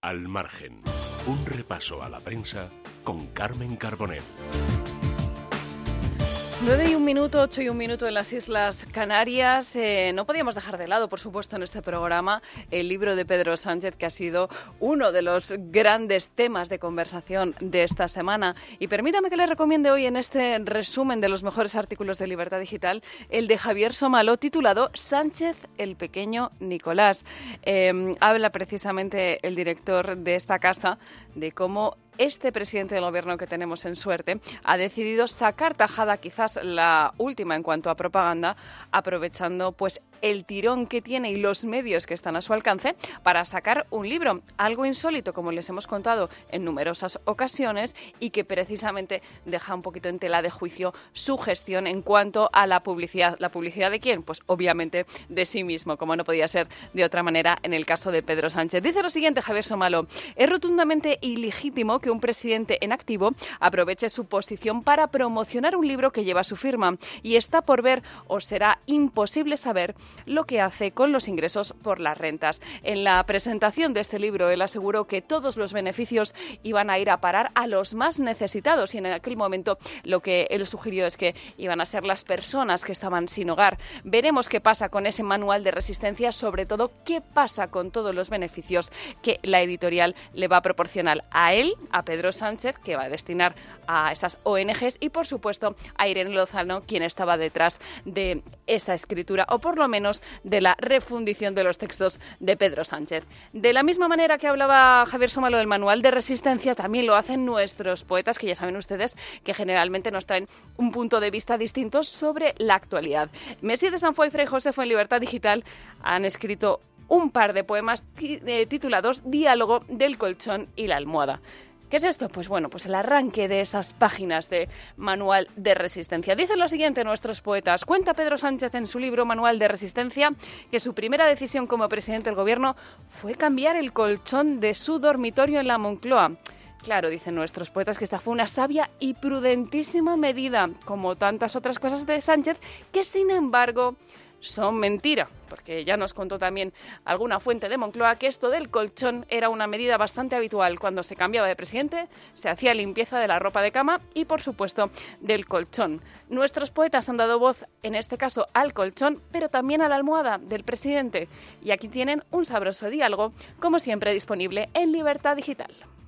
Al margen, un repaso a la prensa con Carmen Carbonell. 9 y 1 minuto, 8 y 1 minuto en las Islas Canarias. No podíamos dejar de lado, por supuesto, en este programa el libro de Pedro Sánchez, que ha sido uno de los grandes temas de conversación de esta semana. Y permítame que le recomiende hoy, en este resumen de los mejores artículos de Libertad Digital, el de Javier Somaló, titulado Sánchez, el pequeño Nicolás. Habla precisamente el director de esta casa de cómo este presidente del gobierno que tenemos en suerte ha decidido sacar tajada, quizás la última en cuanto a propaganda, aprovechando pues el tirón que tiene y los medios que están a su alcance para sacar un libro, algo insólito, como les hemos contado en numerosas ocasiones, y que precisamente deja un poquito en tela de juicio su gestión en cuanto a la publicidad. ¿La publicidad de quién? Pues obviamente de sí mismo, como no podía ser de otra manera en el caso de Pedro Sánchez. Dice lo siguiente Javier Somaló: es rotundamente ilegítimo que un presidente en activo aproveche su posición para promocionar un libro que lleva su firma, y está por ver, o será imposible saber, lo que hace con los ingresos por las rentas. En la presentación de este libro, él aseguró que todos los beneficios iban a ir a parar a los más necesitados, y en aquel momento lo que él sugirió es que iban a ser las personas que estaban sin hogar. Veremos qué pasa con ese manual de resistencia, sobre todo qué pasa con todos los beneficios que la editorial le va a proporcionar a él, a Pedro Sánchez, que va a destinar a esas ONGs, y por supuesto a Irene Lozano, quien estaba detrás de esa escritura, o por lo menos de la refundición de los textos de Pedro Sánchez. De la misma manera que hablaba Javier Somaló del manual de resistencia, también lo hacen nuestros poetas, que ya saben ustedes que generalmente nos traen un punto de vista distinto sobre la actualidad. Messi de Sanfoy y Fray Josefo en Libertad Digital han escrito un par de poemas titulados Diálogo del colchón y la almohada. ¿Qué es esto? Pues bueno, pues el arranque de esas páginas de Manual de Resistencia. Dicen lo siguiente nuestros poetas. Cuenta Pedro Sánchez en su libro Manual de Resistencia que su primera decisión como presidente del gobierno fue cambiar el colchón de su dormitorio en la Moncloa. Claro, dicen nuestros poetas que esta fue una sabia y prudentísima medida, como tantas otras cosas de Sánchez, que sin embargo son mentira, porque ya nos contó también alguna fuente de Moncloa que esto del colchón era una medida bastante habitual. Cuando se cambiaba de presidente, se hacía limpieza de la ropa de cama y, por supuesto, del colchón. Nuestros poetas han dado voz, en este caso, al colchón, pero también a la almohada del presidente. Y aquí tienen un sabroso diálogo, como siempre, disponible en Libertad Digital.